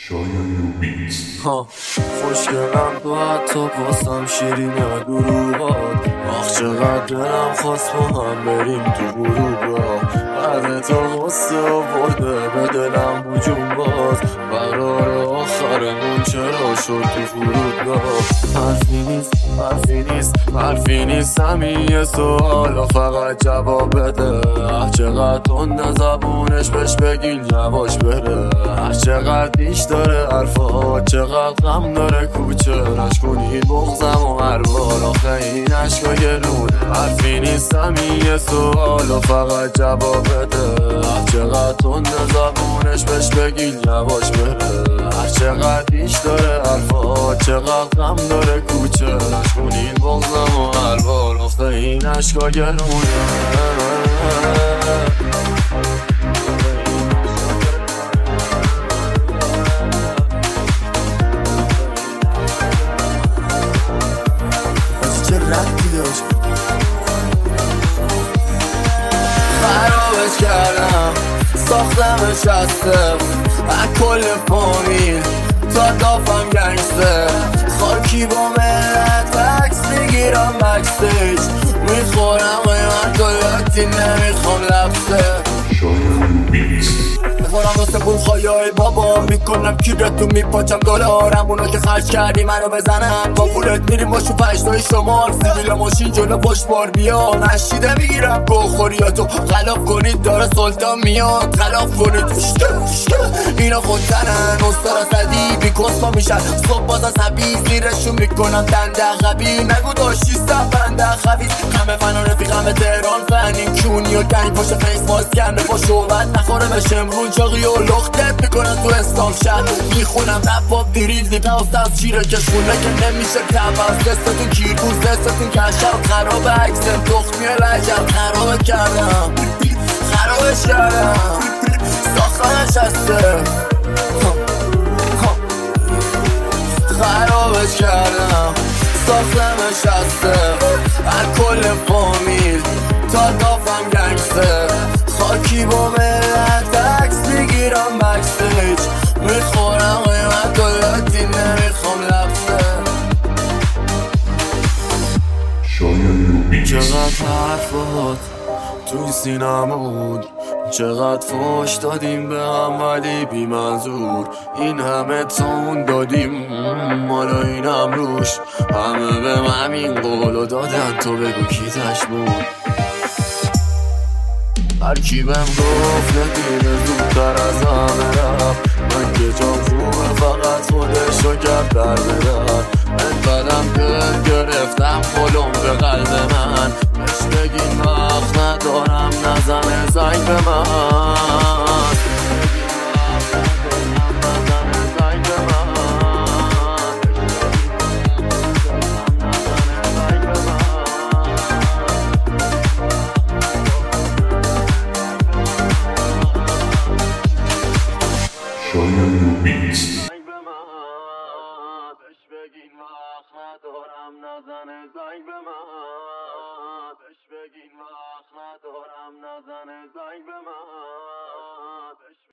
ها خوشگلم تو حتی باسم شیرین یا دروغات. آخ چقدر دلم خواست با هم بریم تو غروب. بعد تا غصه آورده به دلم هجوم باز. قرار آخرمون چرا شد تو فرودگاه. حرفی نیست همین یه سوال فقط جواب بده. چقدر تنده زبونش بهش بگین یواش بره. چقدر دیش داره حرفا، چقدر غم داره کوچه. نشکنین بغزم و هر بار آخه این عشقا گرونه. حرفی نیست همین یه سوال فقط جواب بده. چقدر تنده زبونش بهش بگین یواش بره. چقدر دیش داره حرفا، چقدر غم داره کوچه. نشکنین بغزم و هر بار آخه این عشقا گرونه. خرابش کردم ساختمش از صفر. از کل فامیل تا دافم گنگستر. خاکی با ملت عکس میگیرم بکستیج. میخورم قیمت و لاتی نمیخوام لبسه. میخورم واسه پول خواهی بابا. میکنم کیرتو میپاچم دلارم. اونا که خرج کردی منو بزنن. با پولت میریم باشو پشتای شمال. سیبیل ماشین جلو پشت بار بیا. نشیده میگیرم گوخوریاتو غلاف کنید داره سلطان میاد. غلاف کنید اینا خودتنن. استاد صدی بی کسما میشن. صبح باز از حبیز زیرشون میکنم دنده غبی. نگو داشتیستم بنده خبیز. همه فنا رفیقم تهران فنین کونی و گنگ پشت فیس ماست کرده با شوبت. نخوره به شمرون چاقی و لختت میکنن تو اسلام شهر. میخونم رپاب دیریزی پاست از چیره کشونه که نمیشه تباز. دستتون کیرگوز دستتون کشم. خراب عکسم تخمی لجم. خرابش کردم ساختمش هسته. خرابش کردم ساختمش هسته. از کل فامیل تا دافم گنگستر. خاکی با ملت عکس میگیرم بکستیج. میخورم قیمت و لاتی نمیخوام لبسه. چقدر حرفات توی سینمون. چقدر فوش دادیم به هم ولی بی منظور. این همه تون دادیم مالا اینم روش. همه به همین قولو دادن تو بگو کی تش بود. هرکی بهم گفت نگیره زودتر از همه رفت. من که جام خوبه فقط خودشو کرد در بدر. انقدرم دل گرفتم پلم به قلب من. بهش بگین وقت ندارم نزنه زنگ به من. بهش بگین وقت ندارم نزنه زنگ به من. بهش بگین وقت ندارم نزنه